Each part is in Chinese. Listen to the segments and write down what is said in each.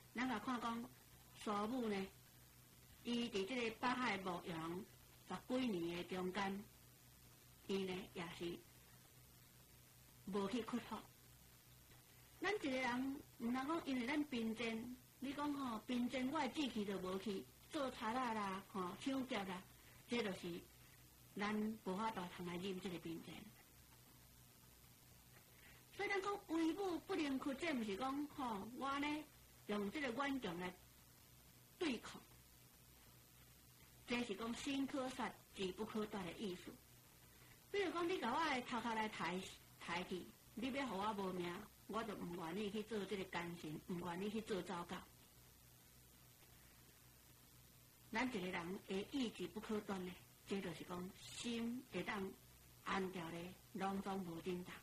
咱甲看讲苏母呢，伊伫即个北海牧羊10几年的中间，伊呢也是无去屈服。咱一个人毋通讲，因为咱兵战，你讲吼兵战，我的志气就无去做贼仔啦，吼抢劫啦，这就是咱无法度通来忍这个兵战。所以咱讲为母不能屈，这毋是讲吼我呢用这个顽强来对抗，这是讲心可杀，志不可断的意思。比如讲，你甲我的头壳来抬去，你要互我无命，我就毋愿意去做这个奸臣，毋愿意去做糟糕。咱一个人的意志不可断呢，这就是讲心会当安掉咧，拢总无震动。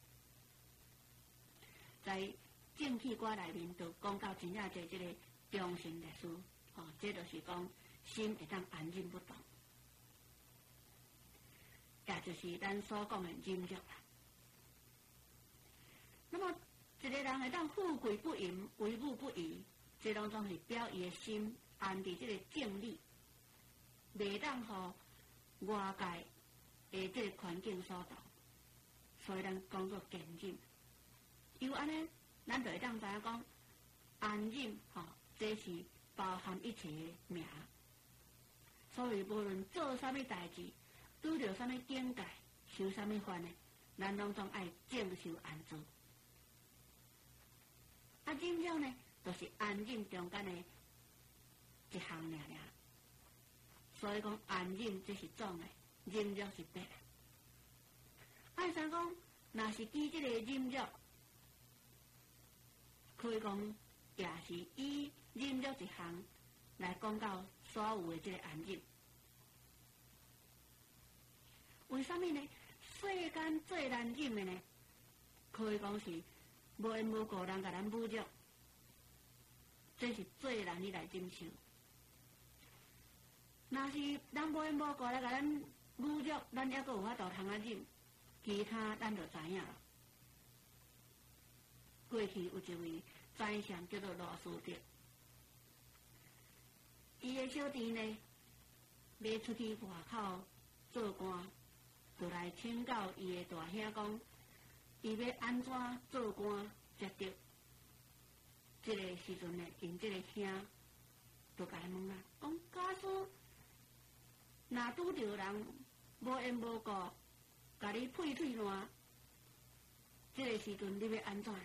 在正气歌内面，就讲到真正侪这个中心历史，吼，这就是讲心会当安忍不动，也就是咱所讲的忍辱啦。那么一个人会当富贵不淫，为母不疑，这拢总是表伊的心安伫这个正理，袂当互外界的这个环境所导，所以咱讲做坚忍。因为安尼，咱就会当知影讲，安忍吼，这是包含一切的名。所以无论做啥物代志，拄着啥物境界，受啥物烦呢，咱拢总爱正受安住。啊，忍辱呢，就是安忍中间的一项尔。所以讲安忍这是总的，忍辱是别的。按啥讲，若是记这个忍辱，可以讲也是以忍辱一项来讲到所有的这个安忍。为什么呢？世间最难忍的呢，可以讲是无缘无故人甲咱侮辱，这是最难以来忍受。若是人无缘无故来甲咱侮辱，咱还阁有法度通啊忍，其他咱就知影了。过去有一位宰相叫做罗斯德，伊的小弟呢要出去外口做官，就来请教伊的大兄讲，伊要安怎做官才对？这个时阵呢，因这个兄就甲伊问啊，讲假使若拄着人无缘无故甲你配喙烂，这个时阵你要安怎？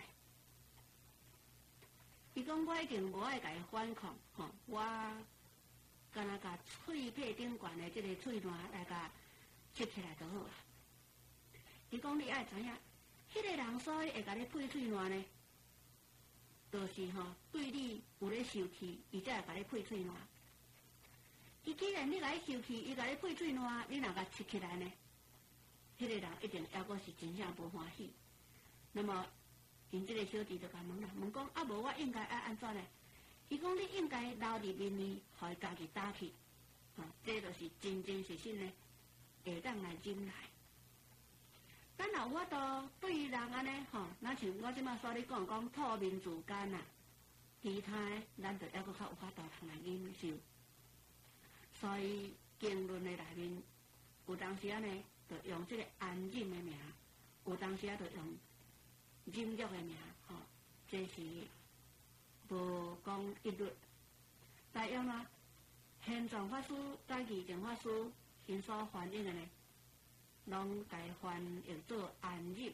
伊讲我一定无爱甲伊反抗，吼，我干那甲喙皮顶悬的这个喙烂来甲切起来就好啦。伊讲你爱知影，迄个人所以会甲你配喙烂呢，就是吼对你有咧受气，伊才会甲你配喙烂。伊既然你甲伊受气，伊甲你配喙烂，你若甲切起来呢，迄个人一定抑阁是真正无欢喜。那么因这个小弟就甲问啦，问讲啊无我应该爱安怎呢？伊讲你应该留伫面面，互伊家己打去，这就是真真实实呢，会当来忍耐。咱若有法度对人安尼吼，那像我即马所你讲透明自间啊，其他咱就抑阁较有法度通来忍受。所以经论的内面，有当时啊呢，就用这个安忍的名；有当时啊，就用忍辱的名，吼，这是无讲一律。来用啊，玄奘法师甲义净法师因所翻译的呢，拢甲翻译做安忍。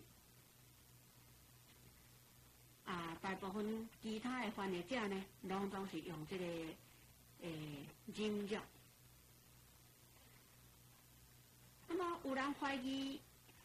啊，大部分其他的翻译者呢，拢总是用这个忍辱。那么有人怀疑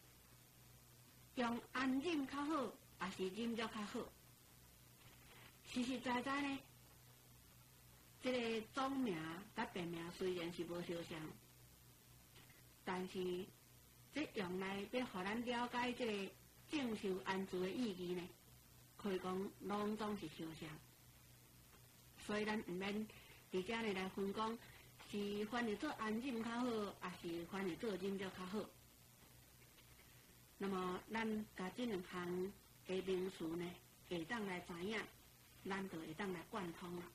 用安忍较好，还是忍辱较好？实实在在呢，这个总名甲别名虽然是无相像，但是这用来要互咱了解这个正受安住的意义呢，可以讲拢总是相像。所以咱毋免伫遮呢来分讲。是翻译做安忍较好，还是翻译做忍辱较好？那么，咱甲这两项的名词呢，会当来知影， 咱就会当来贯通啦。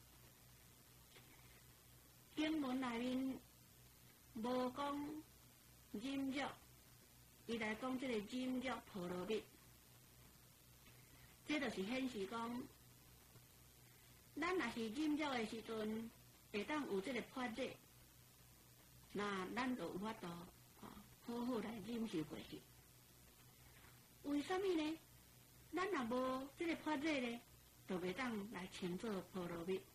经文内面无讲忍辱，伊来讲即个忍辱婆罗蜜，这就是显示讲，咱若是忍辱的时阵，会当有即个法力，那咱就有法度好好来忍受过去。为什么呢？咱若无即个法力呢，就袂当来称作婆罗蜜。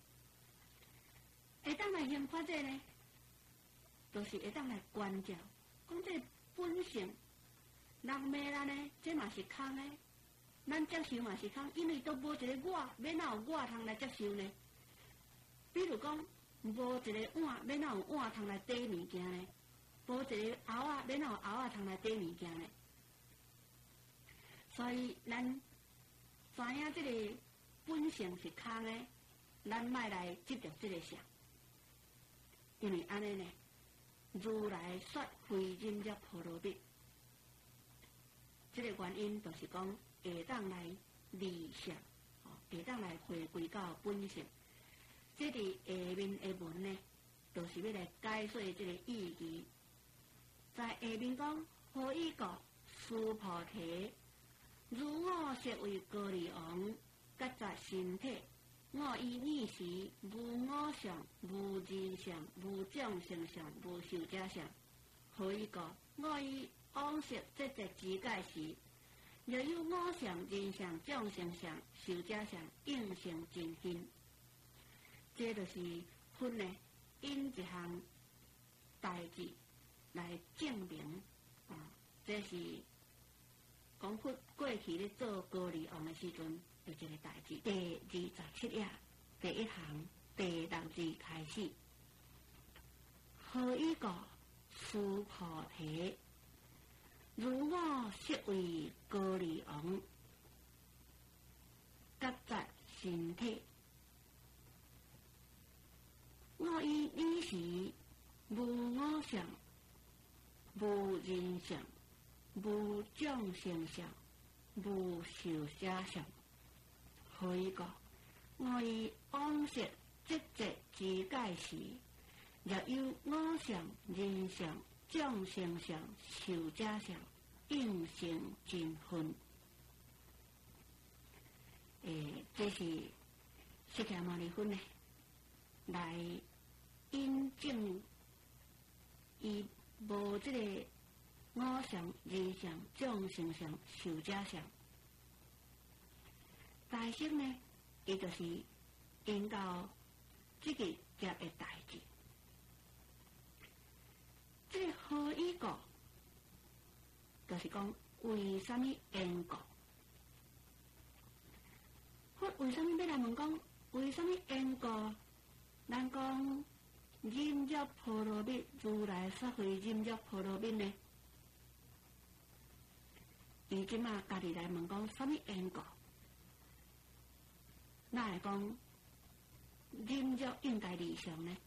会当来行法力呢，就是会当来观照，讲这本性，人骂咱呢，这嘛是空的，咱接受嘛是空，因为都无一个我，要哪有我通来接受呢？比如讲，无一个碗，要哪有碗通来底物件呢？无一个蚵仔，要哪有蚵仔通来底物件呢？所以咱知影这个本性是空的，咱莫来执着这个相。因为安尼呢，如来说非忍辱婆罗蜜，这个原因就是讲会当来离相，会当来回归到本性。这伫下面的文呢，就是要来解说这个意义。在下面讲，何以故？须菩提，如我昔为高丽王，觉杂身体。我以逆时，无我相，无人相，无众生相，无寿者相。何以故？我以往昔节节之界时，若有我相、人相、众生相、寿者相，应成真心。这就是分呢，因一项代志来证明这是讲过去咧做高丽王的时阵。就这个代志，第27页第1行第6字开始。何以故？须菩提，如我昔为高丽王，觉杂身体。我以你时，无我相，无人相，无众生相，无寿者相。何以故？我以往昔节节之界时，若有我相、人相、众生相、寿者相，应成真分。这是释迦牟尼佛呢，来印证伊无这个我相、人相、众生相、寿者相。大圣呢，伊就是引到这个业的代志。这个何以故？就是讲为什么缘故？为什么要来问讲为什么缘故？咱讲忍辱婆罗蜜，如来说回忍辱婆罗蜜呢？伊即马家己来问讲什么缘故？那来讲，忍辱应该离相呢？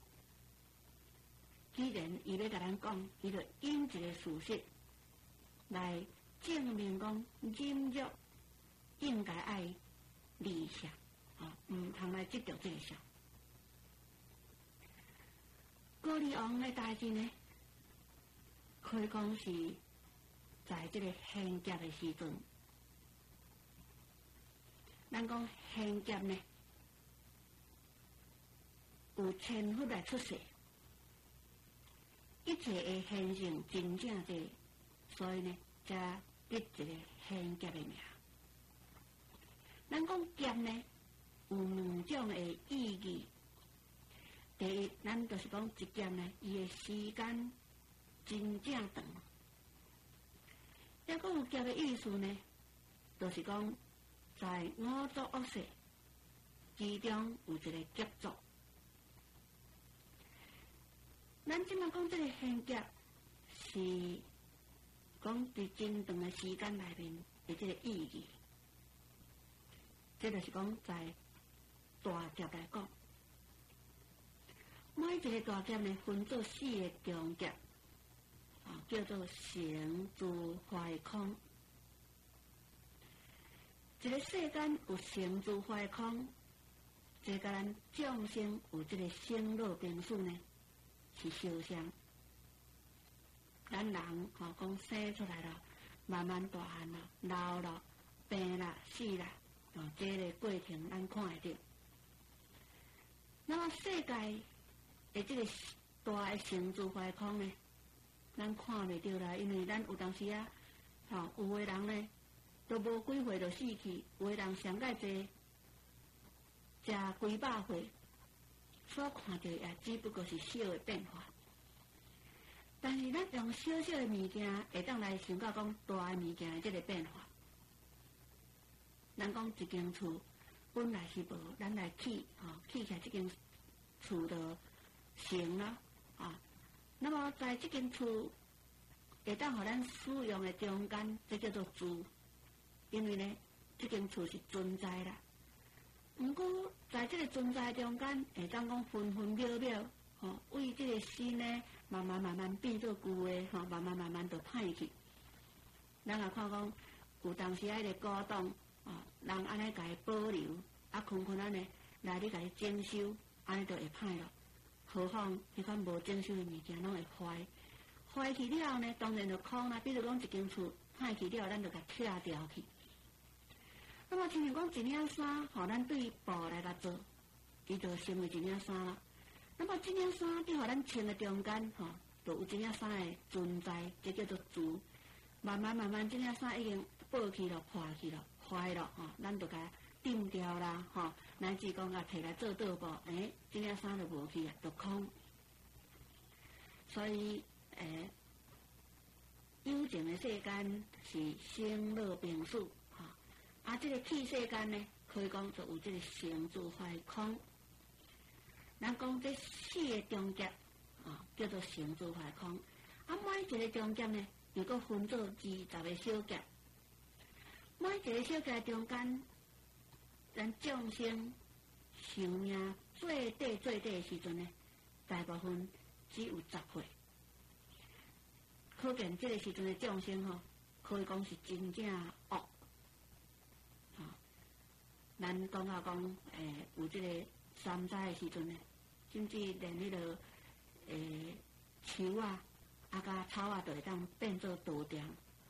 既然伊要甲咱讲，伊就引一个事实来证明讲，忍辱应该爱离相，唔通来执着这个相。高丽王的代志呢，可以讲是在这个献劫的时阵。咱讲献劫呢，有千佛来出世，一切的现象真正多，所以呢，才得一个献劫的名。咱讲劫呢，有两种的意义。第一，咱就是讲一劫呢，伊的时间真正长。要讲有劫的意思呢，就是讲。在五浊恶世其中有一个劫族，咱即马讲这个献劫是讲在真长的时间内面的这个意义，这就是讲在大劫来讲，每一个大劫呢分做4个中劫，叫做成住坏空。 一个世间有成住坏空，这甲咱众生有这个生老病死呢，是相像。咱人讲生出来了，慢慢大汉了，老了，病了，死了，这个过程咱看会到。那么世界的这个大的成住坏空呢，咱看袂到啦，因为咱有当时啊，有的人呢，都无几岁就死去，有的人上介济，食几百岁，所看到也只不过是小的变化。但是咱用小小的物件，会当来想到讲大的物件的这个变化。咱讲一间厝本来是无，咱来起起起来这间厝就成了那么在这间厝会当互咱使用的中间，这叫做住。因为呢，这间厝是存在啦。不过在这个存在中间，会当讲分分秒秒。为这个心呢，慢慢变做旧的，慢慢就歹去。咱也看讲，有当时迄个古董，人安尼甲伊保留，困安尼来你甲伊整修，安尼就会歹咯。何况迄款无整修的物件，拢会坏。坏去了后呢，当然就空啦。比如讲一间厝歹去了，咱就甲拆掉去。那么，亲像讲一领衫，咱对布来甲做，伊就成为一领衫啦。那么这领衫伫互咱穿的中间，就有这领衫的存在，这叫做住。慢慢这领衫已经剥去了、破去了、坏了，咱就甲丢掉啦，乃至讲摕来做桌布，这领衫就无去啊，就空。所以，有情的世间是生老病死，这个气世间呢，可以讲就有这个成住坏空。咱讲这四个中间，叫做成住坏空。每一个中间呢，又搁分做20个小节。每一个小节中间，咱众生寿命最短的时阵呢，大部分只有10岁。可见这个时阵的众生可以讲是真正恶。咱讲到讲，有这个山灾的时阵呢，甚至连迄个树甲草都会当变做稻田。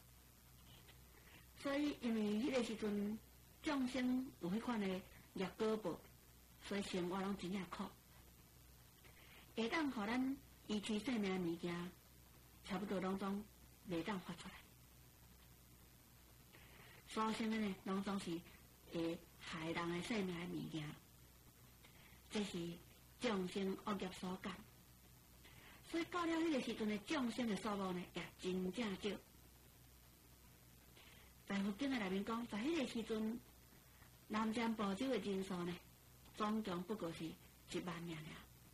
所以因为迄个时阵众生有迄款的业果报，所以生活拢真正苦。会当互咱维持生命的物件，差不多拢总袂当发出来。所生的呢，拢总是会害人的生命的物件。这是众生恶业所感，所以到了迄个时阵的众生的数目呢，也真正少。在佛经的内面讲，在迄个时阵，南瞻部洲的人数呢，总共不过是1万名尔。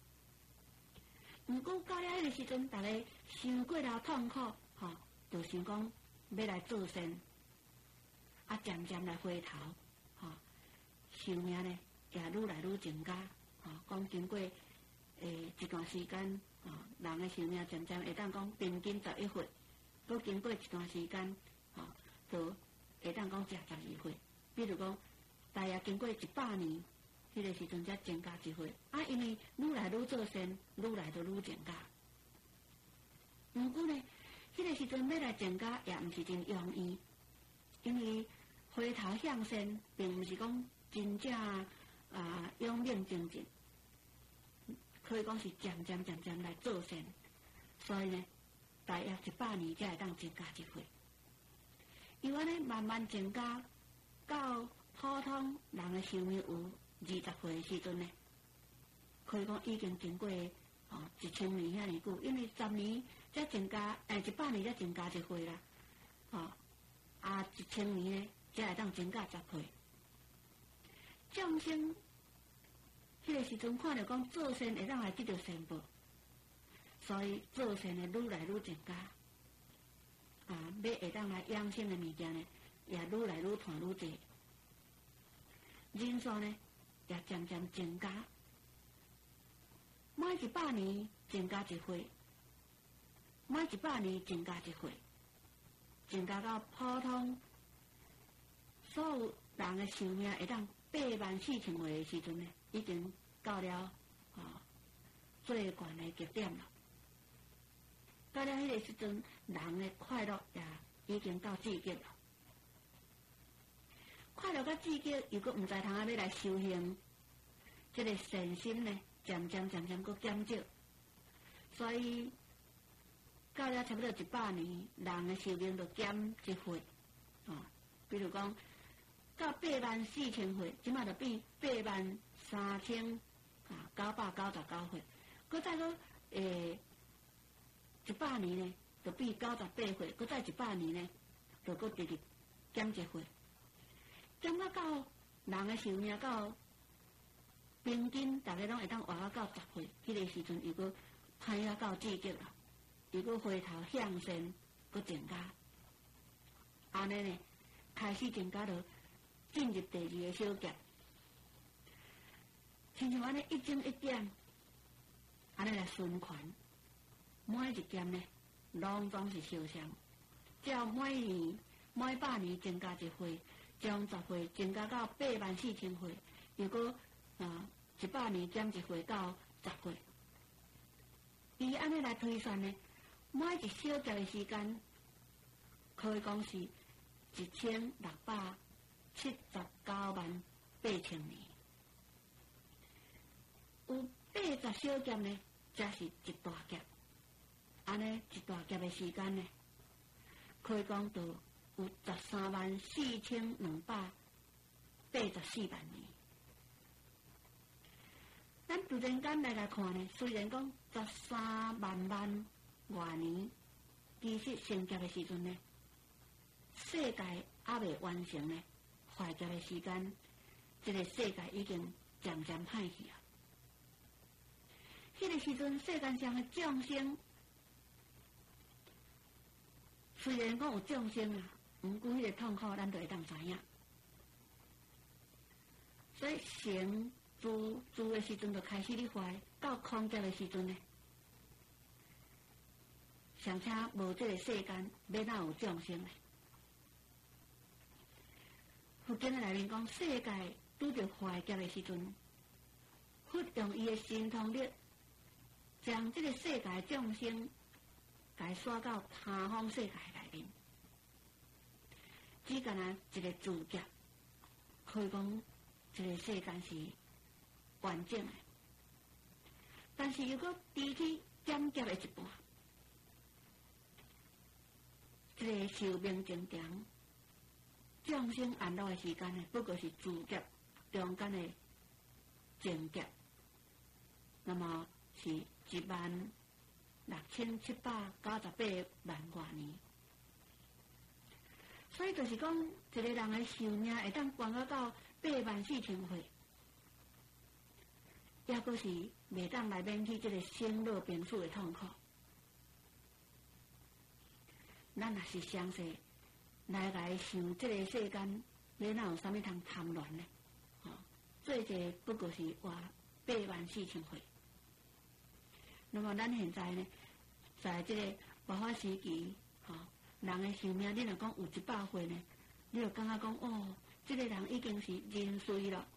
不过到了迄个时阵，大家受过了痛苦，就想讲要来做善，渐渐来回头，寿命呢也愈来愈增加。讲经过一段时间，人的寿命渐渐会当讲平均11岁，搁经过一段时间，就会当讲食12岁。比如讲，大约经过100年，迄个时阵才增加1岁。因为愈来愈做善，愈来就愈增加。不过呢，迄个时阵要来增加，也毋是真容易，因为回头向善，并毋是讲真正勇猛精进，可以讲是渐渐来做善。所以呢，大约100年才会当增加1岁。因为呢，慢慢增加到普通人的寿命有20岁的时阵呢，可以讲已经经过1000年遐尼久，因为10年才增加，100年才增加1岁啦，1000年呢才会当增加10岁。众生迄个时阵看到讲做善会当来得到善报，所以做善的愈来愈增加。要会当来养生的物件呢，也愈来愈传愈多，人数呢也渐渐增加。每100年增加1岁，每100年增加1岁，增加到普通所有人的寿命会当84000岁的时阵呢，已经到了最悬的极点了。到了迄个时阵，人的快乐也已经到至极了。快乐到至极，又搁毋知通要来修行，这个善心呢，渐渐搁减少。所以到了差不多100年，人的寿命就减1岁。比如讲到84000岁，即马就变83999岁。搁再搁100年呢，就变98岁。搁再100年呢，就搁直减1岁。减到人的寿命到平均，大家拢会当活到10岁，迄个时阵又搁快要到至极了，又搁回头向善，搁增加。安尼呢，开始增加了进入第2个小劫，亲像安尼一增一减，安尼来循环，每一劫呢，拢总是相像。只要每100年增加1岁。从10岁增加到84000岁，如果100年减1岁到10岁，伊安尼来推算呢，每一小节的时间可以讲是16798000年。有80小节呢，才是一大劫。安尼一大劫的时间呢，可以讲到有134284万年。咱突然间来看呢，虽然讲13万外年，其实成劫的时阵呢，世界还未完成呢，坏劫的时间，这个世界已经渐渐歹去啊。迄个时阵，世间上的众生，虽然讲有众生啊。毋过，迄个痛苦，咱就会当知影。所以，成住的时阵就开始咧坏，到空劫的时阵呢，尚且无这个世间，要哪有众生呢？佛经的内面讲，世界拄着坏劫的时阵，佛用伊的神通力，将这个世界众生，甲刷到他方世界内面。只干那一个自劫，可以讲这个世间是完整的。但是如果比起减劫的一半，这个寿命增长，众生安乐的时间呢，不过是自劫中间的增劫，那么是16798万外年。所以就是讲，一个人的寿命会当悬到84000岁，也阁是袂当来免去这个生老病死的痛苦。咱若是详细来想这个世间，你哪有啥物通贪恋呢？最济不过是活84000岁。那么咱现在呢，在这个爆发时期，人的寿命，你若讲有100岁呢，你就感觉讲哦，这个人已经是人衰了。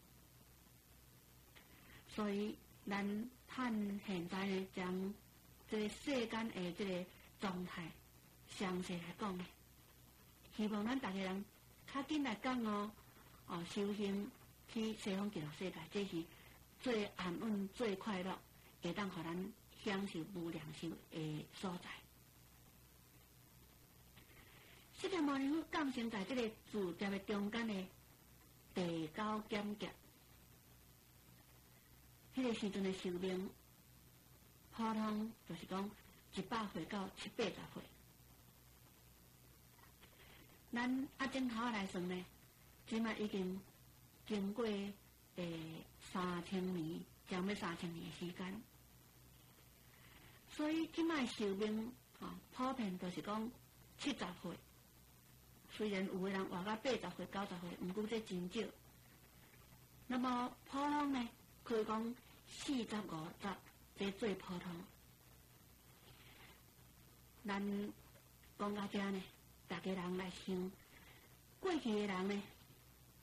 所以，咱现在呢，将这个世间的这个状态详细来讲呢，希望咱大家人较紧来讲修行去西方极乐世界，这是最安稳、最快乐，会当互咱享受无量寿的所在。释迦牟尼佛降生在这个自劫的中间的第9减劫，迄个时阵的寿命，普通就是讲100岁到780岁。咱正头来算呢，即卖已经经过3000年，将要3000年的时间，所以即卖寿命普遍都是讲70岁。虽然有个人活到80岁、90岁，毋过这真少。那么普通呢，可以讲40、50，这最普通。咱讲到这呢，大家人来想，过去的人呢，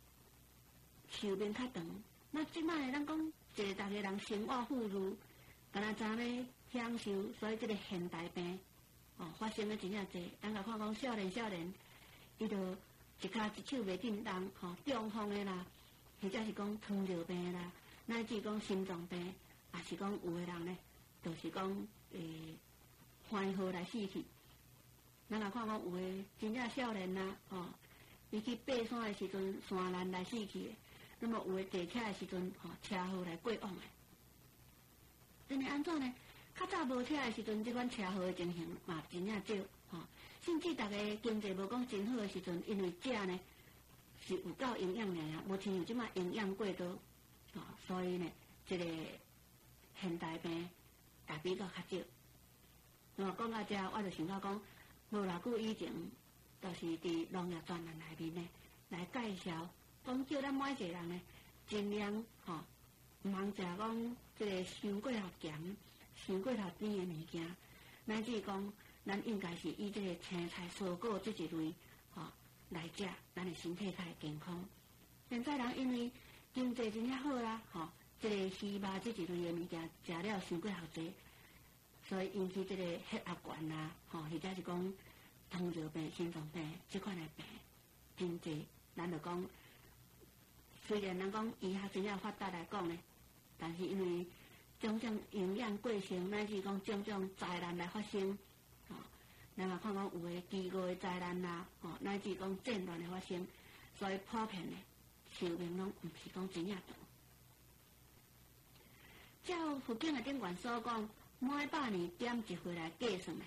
寿命较长。那即摆咱讲，一个大家人生活富裕，敢若知咧享受，所以即个现代病发生的真正侪。咱甲看讲少年，伊就一骹一手袂振动，中风的啦，或者是讲糖尿病的啦，乃至讲心脏病，也是讲有的人呢，就是讲欢号来死去。咱甲看讲有的真正少年啦，伊去爬山的时阵，山难来死去的。那么有的坐车的时阵，车祸来过往的。因为安怎呢？较早无车的时阵，即款车祸的情形嘛真正少，甚至大家经济无讲真好的时阵，因为食呢是有够营养尔，无亲像即摆营养过多，所以呢，这个现代病也比较较少。那么讲到这，我就想到讲，无偌久以前，就是伫农业专栏内面呢，来介绍，讲叫咱每一个人呢，尽量毋通食讲即个伤过头咸、伤过头甜的物件，乃至讲咱应该是以即个青菜、蔬果这一类来食，咱的身体较会健康。现在人因为经济真正好啦，即个鱼肉这一类的物件食了伤过头济，所以引起即个血压高啦，或者是讲糖尿病、心脏病这款的病真济。咱就讲，虽然咱讲医学真正发达来讲呢，但是因为种种营养过剩，乃至讲种种灾难来发生，咱嘛看讲有诶饥饿的灾难啦，乃至讲战乱的发生，所以普遍的寿命拢毋是讲真正长。照附近的顶管所讲，每100年点一回来计算的，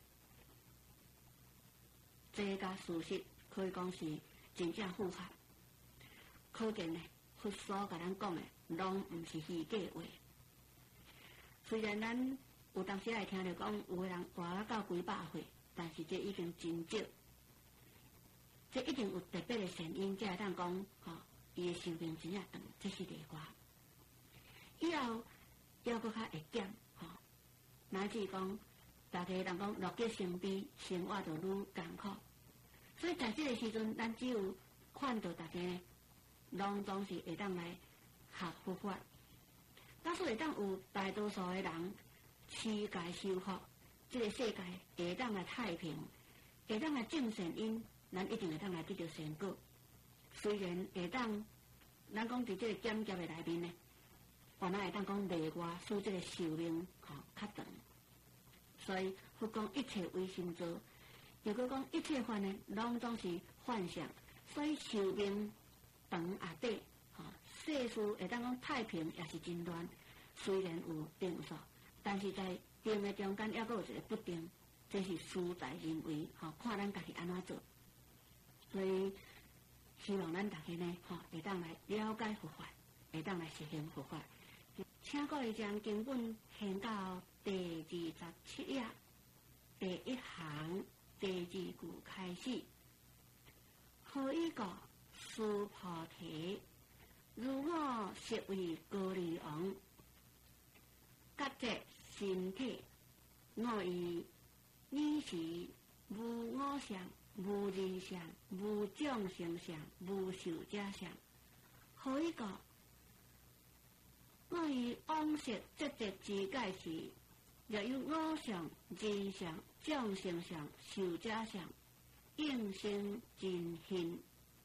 这甲事实可以讲是真正符合。可见呢，佛所甲咱讲的，拢毋是虚假话。虽然咱有当时会听到讲，有个人活到几百岁，但是这已经真少。这一定有特别的原因，才会当讲，伊的寿命真正长，这是例外。以后还阁较会减，乃至讲，大家人讲乐极生悲，生活就愈艰苦。所以在这个时阵，咱只有看到大家呢，拢总是会当来学佛法。假使会当有大多数的人持戒修福，这个世界会当来太平，会当来种善因，咱一定会当来得到善果。虽然会当，咱讲伫这个减劫的内面呢，原来会当讲例外，使这个寿命较长。所以佛讲一切为心造，又搁讲一切法呢，拢总是幻想，所以寿命长也短。世事会当讲太平，也是真乱。虽然有定数，但是在定的中间，还阁有一个不定，这是事在人为，看咱家己安怎做。所以希望咱大家呢，会当来了解佛法，会当来实行佛法。请各位将经本献到第27页第1行第2句开始。何以故？须菩提，如我实为高丽王，觉者身体，我以你是无我相、无人相、无众生相、无寿者相。何以故？我以往昔积极之解时，若有我相、人相、众生相、寿者相，应生真现。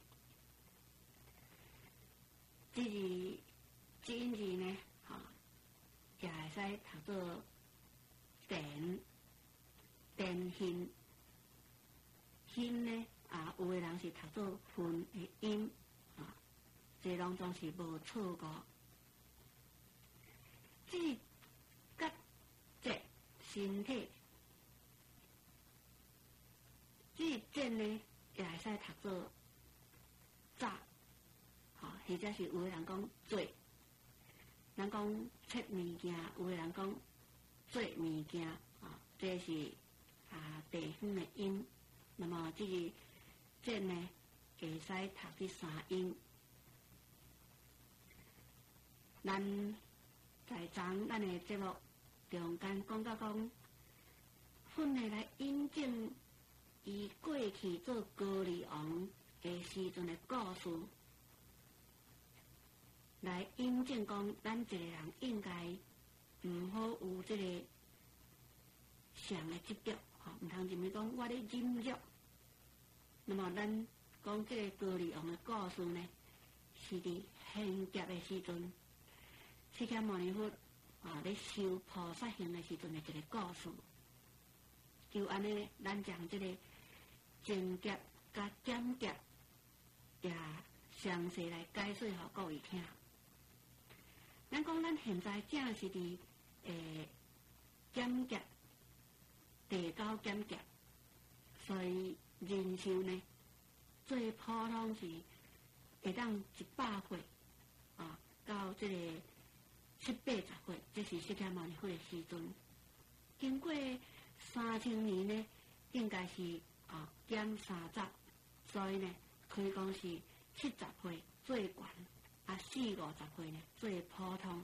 这因字呢，也会使读做电现。现呢，有的人是读做分的音，这拢总是无错误。这觉者身体，这呢也会使读做杂。或者是有的人讲做，咱讲切物件，有的人讲做物件，这是地方的音。那么这呢，会使读这3音。咱在咱的节目中间讲到讲，分的来印证伊过去做高丽王的时阵的故事。 来引证讲，咱一个人应该毋好有即个上的执着，毋通认为讲我咧忍辱。那么咱讲即个高丽王的故事呢，是伫献劫的时阵，释迦牟尼佛咧修菩萨行的时阵的一个故事。就安尼，咱将即个正劫甲减劫也详细来解释互各位听。咱讲咱现在正是伫减劫第9减劫，所以人寿呢最普通是会当100岁到即个780岁，这是释迦牟尼佛的时阵。经过3000年呢，应该是减30，所以呢可以讲是70岁最悬，40-50岁呢最普通。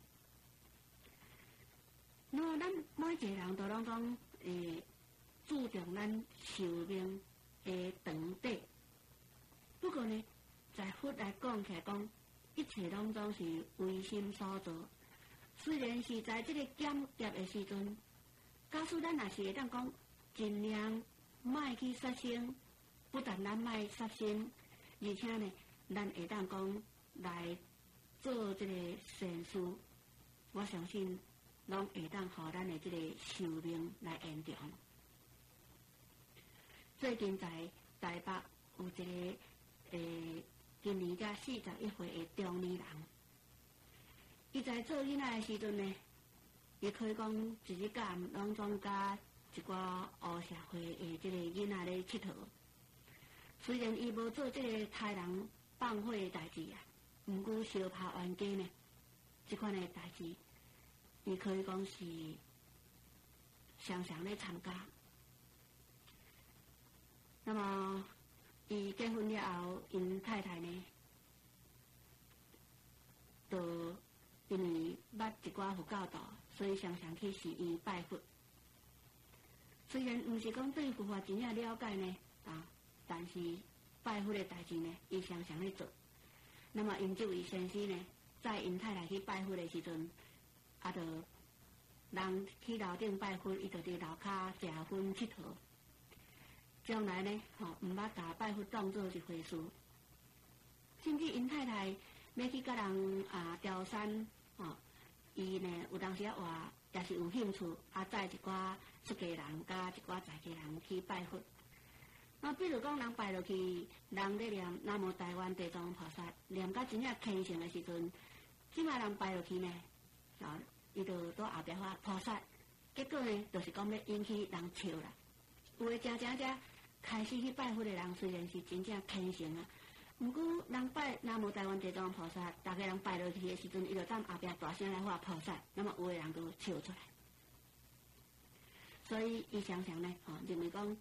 那么咱每一个人都拢讲注重咱寿命的长短，不过呢，在佛来讲起来讲，一切拢总是唯心所造。虽然是在这个减劫的时阵，假使咱也是会当讲尽量莫去杀生，不但咱莫杀生，而且呢，咱会当讲来做这个善事，我相信拢会当互咱的这个寿命来延长。最近在台北有一个今年才41岁的中年人，伊在做囡仔的时阵呢，伊可以讲一日间拢总甲一寡黑社会的这个囡仔咧佚佗。虽然伊无做这个杀人放火的代志毋过烧拍冤家呢，这款的代志，伊可以讲是常常咧参加。那么，伊结婚了后，因太太呢，就因为捌一寡佛教徒，所以常常去寺院拜佛。虽然毋是讲对佛法真正了解呢，但是拜佛的代志呢，伊常常咧做。那么，因这位先生呢，在因太太去拜佛的时阵，就人去楼顶拜佛，伊就伫楼骹食薰佚佗。将来呢，毋捌甲拜佛当做一回事，甚至因太太要去甲人调山，伊呢有当时话也是有兴趣，载一寡出家人甲一寡在家人去拜佛。那比如讲，人拜落去，人咧念南无台湾地藏菩萨，念到真正虔诚的时阵，即摆人拜落去呢，伊就在后壁话菩萨，结果呢，就是讲要引起人笑啦。有诶真开始去拜佛的人，虽然是真正虔诚毋过人拜南无台湾地藏菩萨，大家人拜落去的时阵，伊就站后壁大声来喊菩萨，那么有诶人就笑出来。所以伊常常呢，认为讲，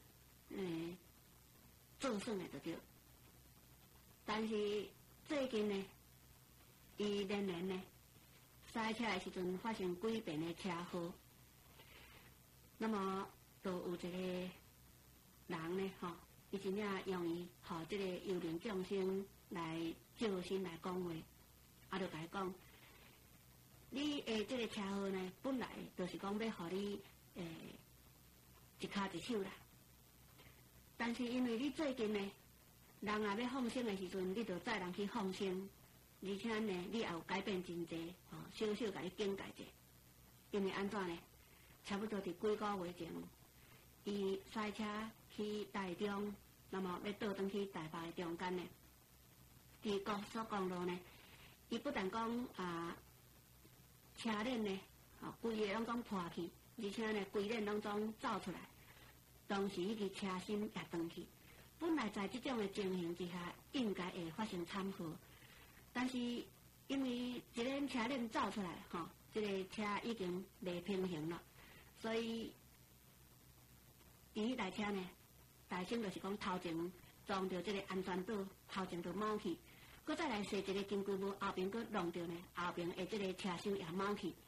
做算诶就对。但是最近呢，伊连连呢，赛车的时阵发生几遍的车祸，那么就有一个人呢，伊真正用伊这个幽灵众生来照心来讲话，就甲伊讲，你这个车祸呢，本来就是讲要互你一骹一手啦，但是因为你最近呢，人也要放生的时阵，你就载人去放生，而且呢，你也有改变真济，小小甲你警戒者，因为安怎呢？差不多伫几个月前，伊赛车去台中，那么要倒转去台北的中间呢，伫高速公路呢，伊不但讲车链呢，规个拢总破去，而且呢，规链拢总走出来，同时迄个车身也断去。本来在这种的情形之下，应该会发生惨祸，但是因为一个车链走出来，这个车已经袂平衡了，所以伊迄台车呢，大声就是讲头前撞到这个安全岛，头前就冒去，搁再来踅一个金龟母，后边搁弄到呢，后边的这个车身也冒去，